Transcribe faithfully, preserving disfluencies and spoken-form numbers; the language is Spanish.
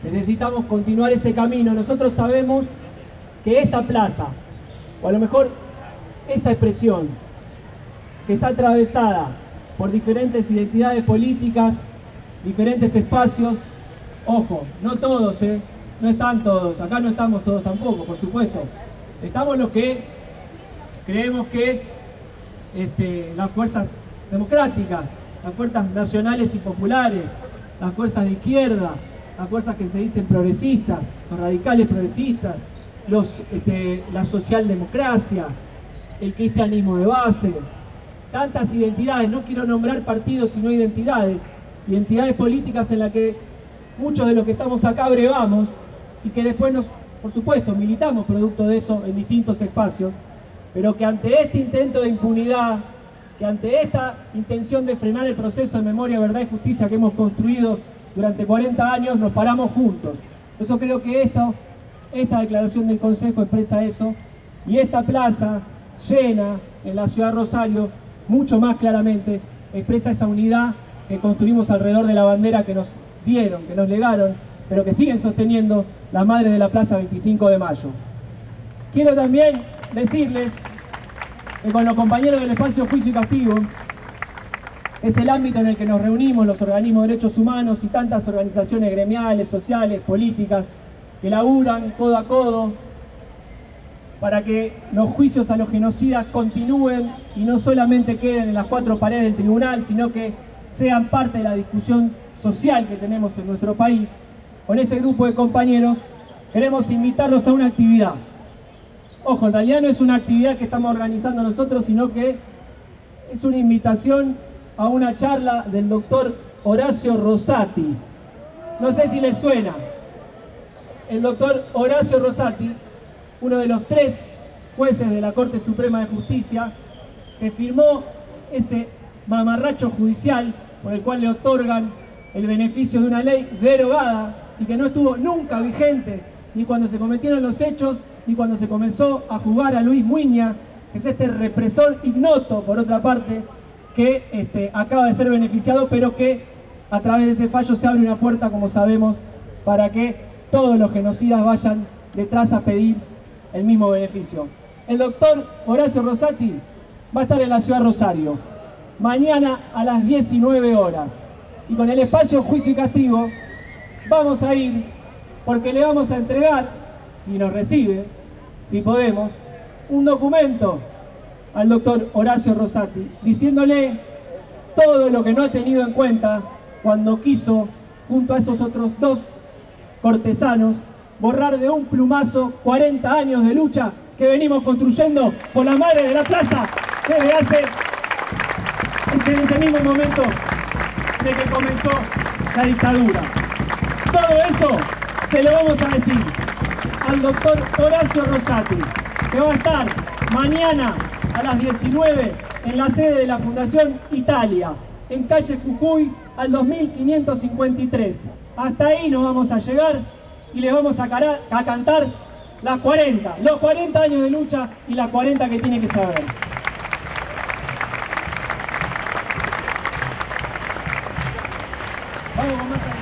necesitamos continuar ese camino. Nosotros sabemos que esta plaza, o a lo mejor esta expresión, que está atravesada por diferentes identidades políticas, diferentes espacios, ojo, no todos, ¿eh? No están todos, acá no estamos todos tampoco, por supuesto. Estamos los que creemos que este, las fuerzas democráticas, las fuerzas nacionales y populares, las fuerzas de izquierda, las fuerzas que se dicen progresistas, los radicales progresistas, los, este, la socialdemocracia, el cristianismo de base, tantas identidades, no quiero nombrar partidos sino identidades, identidades políticas en las que muchos de los que estamos acá brevamos y que después nos, por supuesto, militamos producto de eso en distintos espacios, pero que ante este intento de impunidad, que ante esta intención de frenar el proceso de memoria, verdad y justicia que hemos construido durante cuarenta años, nos paramos juntos. Por eso creo que esto, esta declaración del Consejo expresa eso, y esta plaza llena en la ciudad de Rosario, mucho más claramente, expresa esa unidad que construimos alrededor de la bandera que nos dieron, que nos legaron, pero que siguen sosteniendo las madres de la Plaza veinticinco de mayo. Quiero también decirles que con los compañeros del espacio Juicio y Castigo, es el ámbito en el que nos reunimos los organismos de derechos humanos y tantas organizaciones gremiales, sociales, políticas, que laburan codo a codo para que los juicios a los genocidas continúen y no solamente queden en las cuatro paredes del tribunal, sino que sean parte de la discusión social que tenemos en nuestro país. Con ese grupo de compañeros queremos invitarlos a una actividad. Ojo, en realidad no es una actividad que estamos organizando nosotros, sino que es una invitación a una charla del doctor Horacio Rosati. No sé si les suena. El doctor Horacio Rosati, uno de los tres jueces de la Corte Suprema de Justicia, que firmó ese mamarracho judicial por el cual le otorgan el beneficio de una ley derogada y que no estuvo nunca vigente, ni cuando se cometieron los hechos, ni cuando se comenzó a juzgar a Luis Muiña, que es este represor ignoto, por otra parte, que este, acaba de ser beneficiado, pero que a través de ese fallo se abre una puerta, como sabemos, para que todos los genocidas vayan detrás a pedir el mismo beneficio. El doctor Horacio Rosati va a estar en la ciudad de Rosario, mañana a las diecinueve horas. Y con el espacio Juicio y Castigo vamos a ir porque le vamos a entregar, si nos recibe, si podemos, un documento al doctor Horacio Rosati, diciéndole todo lo que no ha tenido en cuenta cuando quiso, junto a esos otros dos cortesanos, borrar de un plumazo cuarenta años de lucha que venimos construyendo por la madre de la plaza desde hace, desde ese mismo momento de que comenzó la dictadura. Todo eso se lo vamos a decir al doctor Horacio Rosati, que va a estar mañana a las diecinueve en la sede de la Fundación Italia, en calle Jujuy al dos mil quinientos cincuenta y tres. Hasta ahí nos vamos a llegar y les vamos a, cara, a cantar las cuarenta, los cuarenta años de lucha y las cuarenta que tiene que saber. Vamos con más.